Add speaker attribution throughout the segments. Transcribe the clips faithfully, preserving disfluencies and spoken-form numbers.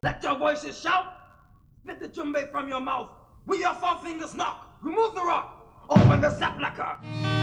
Speaker 1: Let your voices shout. Spit the djembe from your mouth. With your four fingers knock. Remove the rock. Open the sapphire.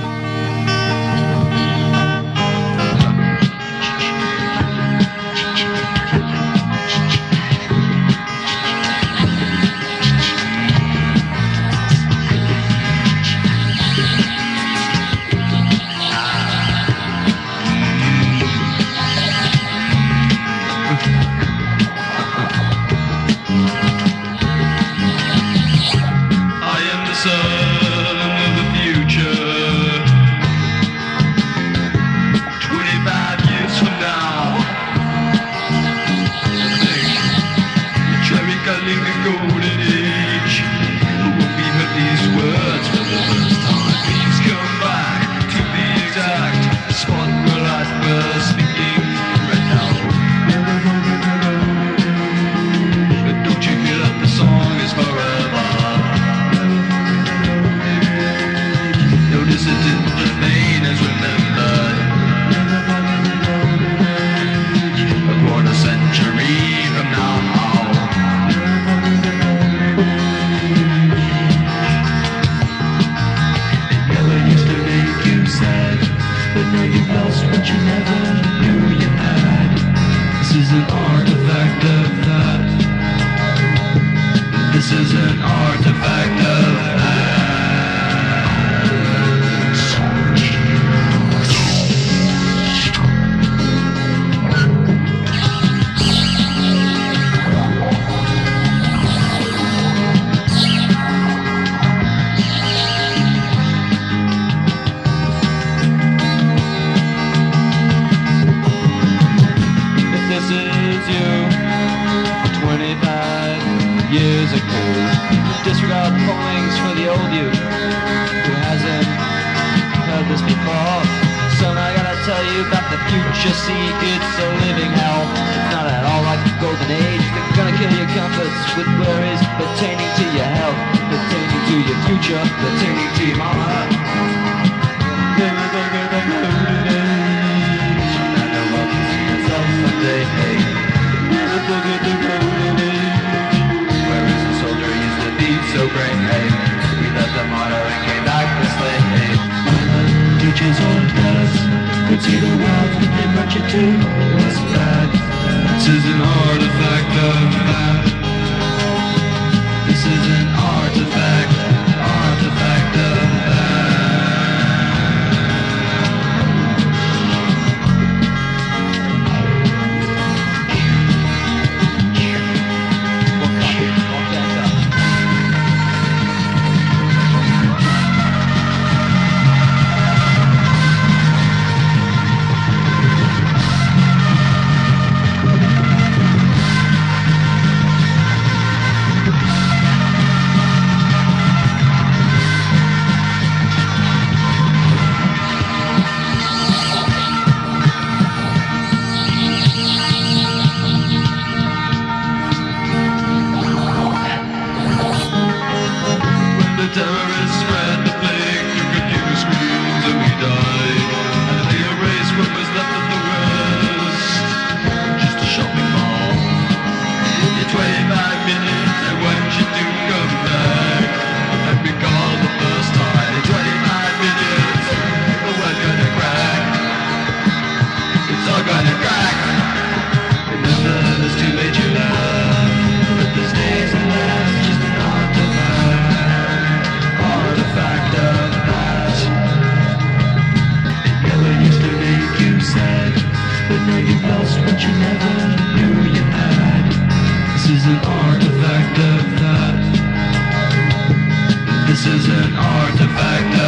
Speaker 2: This is an artifact of If this is you, twenty-five years ago, disregard points for the old you who hasn't heard this before. So now I gotta tell you about the future. See, it's a living hell. It's not at all like the golden age. They're gonna kill your comforts with worries pertaining to your health, pertaining to your future, pertaining to your mama. I know what you see yourself someday. Hey, never forget the golden age. Where is the soldier used to be so great? Hey, we left the motto and came back to slay. Hey, when the teachers old us could see the world that they brought you to was bad. This is an artifact of that. This is an artifact, artifact of that. Terrorists spread the plague through computer screens and we died. And they erased what was left of the rest. Just a shopping mall. In twenty-five minutes I want you to come back and recall the first time. In twenty-five minutes the world's gonna crack. It's all gonna crack. Remember there's too late you love, but the stays and last just an artifact. Artifact of that. It never used to make you sad, but now you've lost what you never knew you had. This is an artifact of that. This is an artifact of